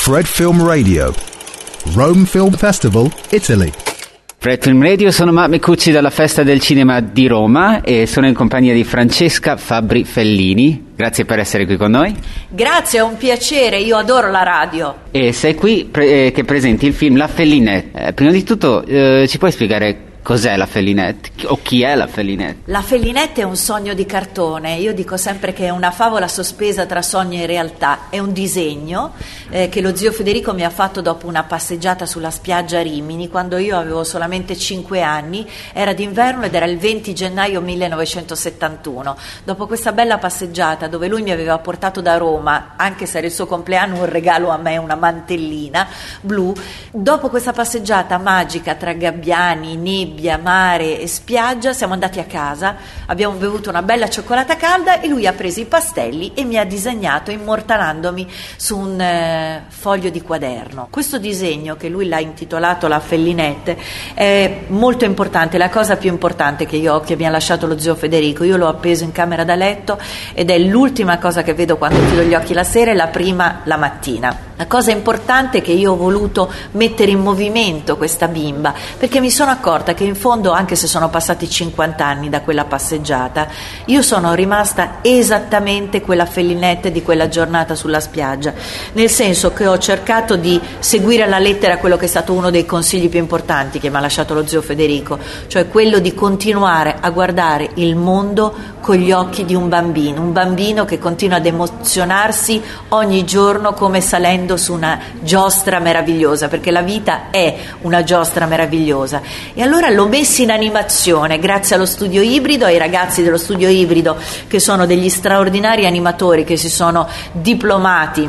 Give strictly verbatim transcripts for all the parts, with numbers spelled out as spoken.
Fred Film Radio, Rome Film Festival, Italy. Fred Film Radio, sono Matt Micucci dalla Festa del Cinema di Roma e sono in compagnia di Francesca Fabbri Fellini. Grazie per essere qui con noi. Grazie, è un piacere, io adoro la radio. E sei qui pre- eh, che presenti il film La Fellinette. Eh, prima di tutto eh, ci puoi spiegare cos'è la Fellinette o chi è la Fellinette? La Fellinette è un sogno di cartone. Io dico sempre che è una favola sospesa tra sogno e realtà. È un disegno eh, che lo zio Federico mi ha fatto dopo una passeggiata sulla spiaggia a Rimini, quando io avevo solamente cinque anni. Era d'inverno ed era il venti gennaio millenovecentosettantuno. Dopo questa bella passeggiata, dove lui mi aveva portato da Roma, anche se era il suo compleanno, un regalo a me, una mantellina blu, dopo questa passeggiata magica tra gabbiani, nebbia, mare e spiaggia, siamo andati a casa, abbiamo bevuto una bella cioccolata calda e lui ha preso i pastelli e mi ha disegnato, immortalandomi su un eh, foglio di quaderno. Questo disegno, che lui l'ha intitolato La Fellinette, è molto importante, la cosa più importante che io ho, che mi ha lasciato lo zio Federico. Io l'ho appeso in camera da letto ed è l'ultima cosa che vedo quando chiudo gli occhi la sera e la prima la mattina. La cosa importante è che io ho voluto mettere in movimento questa bimba, perché mi sono accorta che in fondo, anche se sono passati cinquanta anni da quella passeggiata, io sono rimasta esattamente quella Fellinette di quella giornata sulla spiaggia, nel senso che ho cercato di seguire alla lettera quello che è stato uno dei consigli più importanti che mi ha lasciato lo zio Federico, cioè quello di continuare a guardare il mondo con gli occhi di un bambino, un bambino che continua ad emozionarsi ogni giorno come salendo su una giostra meravigliosa, perché la vita è una giostra meravigliosa. E allora l'ho messo in animazione grazie allo studio ibrido, ai ragazzi dello studio ibrido, che sono degli straordinari animatori che si sono diplomati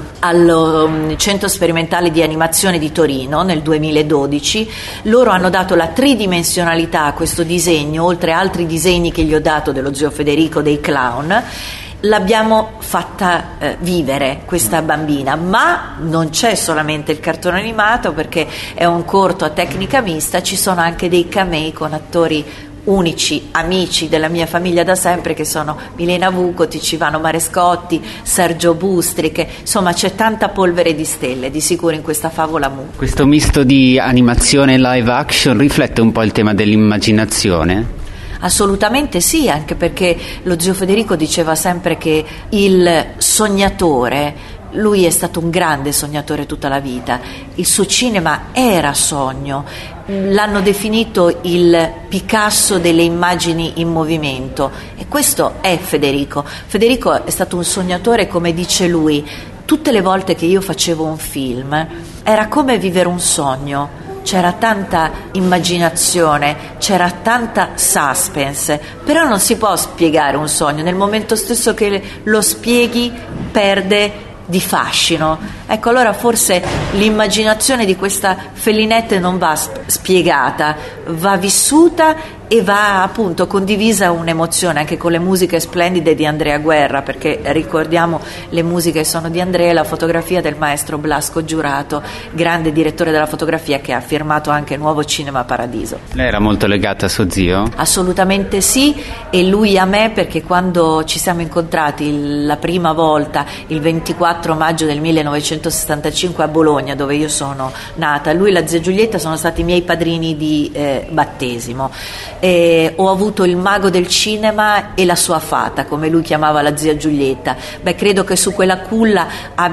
al Centro Sperimentale di Animazione di Torino nel duemiladodici. Loro hanno dato la tridimensionalità a questo disegno, oltre a altri disegni che gli ho dato dello zio Federico, dei clown. L'abbiamo fatta eh, vivere questa bambina, ma non c'è solamente il cartone animato, perché è un corto a tecnica mista, ci sono anche dei camei con attori unici, amici della mia famiglia da sempre, che sono Milena Vucoti, Civano Marescotti, Sergio Bustri, che insomma c'è tanta polvere di stelle di sicuro in questa favola mu. Questo misto di animazione e live action riflette un po' il tema dell'immaginazione? Assolutamente sì, anche perché lo zio Federico diceva sempre che il sognatore, lui è stato un grande sognatore tutta la vita, il suo cinema era sogno, l'hanno definito il Picasso delle immagini in movimento, e questo è Federico. Federico è stato un sognatore, come dice lui. Tutte le volte che io facevo un film era come vivere un sogno. C'era tanta immaginazione, c'era tanta suspense, però non si può spiegare un sogno, nel momento stesso che lo spieghi perde di fascino. Ecco, allora forse l'immaginazione di questa Fellinette non va spiegata, va vissuta e va appunto condivisa un'emozione, anche con le musiche splendide di Andrea Guerra, perché ricordiamo le musiche sono di Andrea e la fotografia del maestro Blasco Giurato, grande direttore della fotografia, che ha firmato anche Nuovo Cinema Paradiso. Lei era molto legata a suo zio? Assolutamente sì, e lui a me, perché quando ci siamo incontrati la prima volta il ventiquattro maggio del millenovecentosessantacinque a Bologna, dove io sono nata, lui e la zia Giulietta sono stati i miei padrini di eh, battesimo. Eh, ho avuto il mago del cinema e la sua fata, come lui chiamava la zia Giulietta. Beh, credo che su quella culla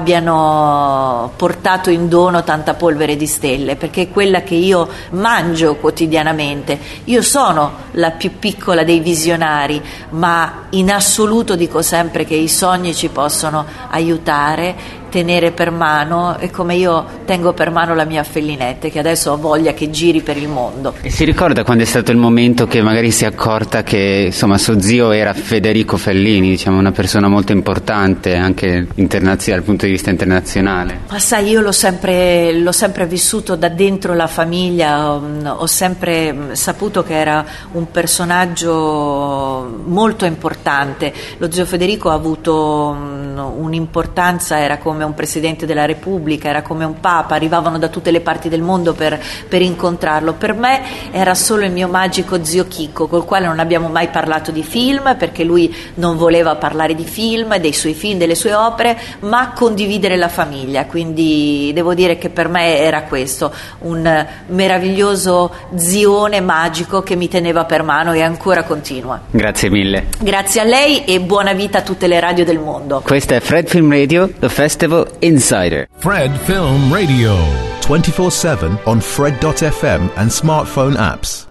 abbiano portato in dono tanta polvere di stelle, perché è quella che io mangio quotidianamente. Io sono la più piccola dei visionari, ma in assoluto dico sempre che i sogni ci possono aiutare, tenere per mano, e come io tengo per mano la mia Fellinette, che adesso ho voglia che giri per il mondo. E si ricorda quando è stato il momento che magari si è accorta che insomma suo zio era Federico Fellini, diciamo una persona molto importante anche internazionale, dal punto di vista internazionale? Ma sai, io l'ho sempre, l'ho sempre vissuto da dentro la famiglia, ho, ho sempre saputo che era un personaggio molto importante. Lo zio Federico ha avuto un'importanza, era come un presidente della Repubblica, era come un papa, arrivavano da tutte le parti del mondo per, per incontrarlo. Per me era solo il mio magico zio Chicco, col quale non abbiamo mai parlato di film, perché lui non voleva parlare di film, dei suoi film, delle sue opere, ma condividere la famiglia. Quindi devo dire che per me era questo, un meraviglioso zione magico che mi teneva per mano e ancora continua. Grazie mille. Grazie a lei e buona vita a tutte le radio del mondo. Questa è Fred Film Radio, The Festival Insider. Fred Film Radio. twenty-four seven on Fred dot f m and smartphone apps.